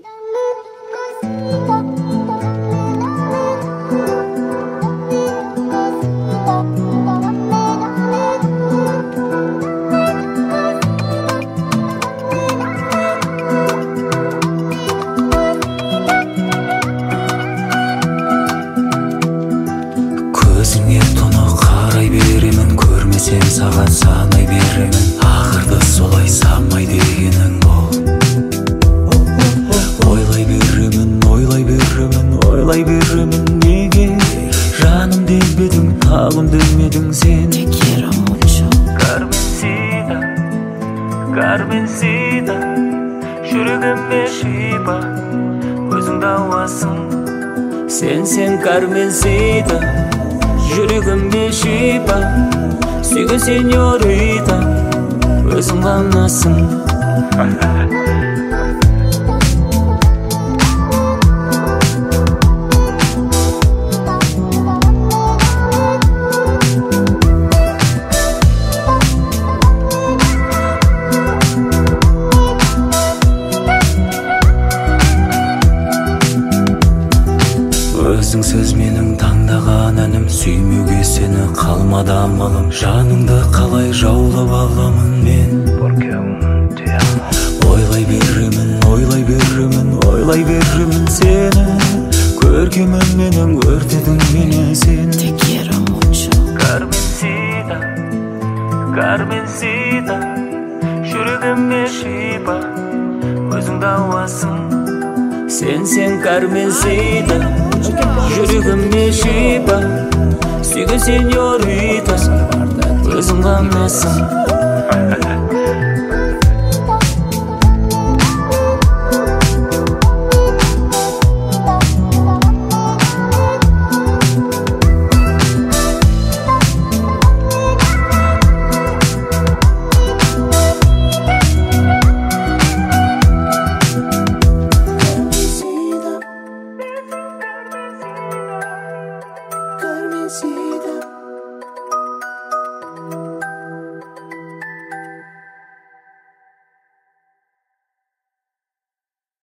Көзіңе тоны қарай беремін, көрмесем саған санай беремін. Ақырды солай самай дегенің бол. Ойлай беремін, неге жаным демедің, тағым демедің сен. Карменсида, жүрегіме шипа, өзің дауасың. Сен Карменсида, жүрегіме шипа, сүйген сеньорита, өзің ғанасың. Өзің сөз менің таңдаған әнім, сүймеуге сені қалмады амалым. Жаныңды қалай жаулап аламын мен. Ойлай беремін сені, көркемін менің, өртедің мені сен. Карменсида, жүрегіме шипа, өзің дауасың. Сен Карменсида, жүрегіме шипа, сүйген сеньорита, өзің ғанасың.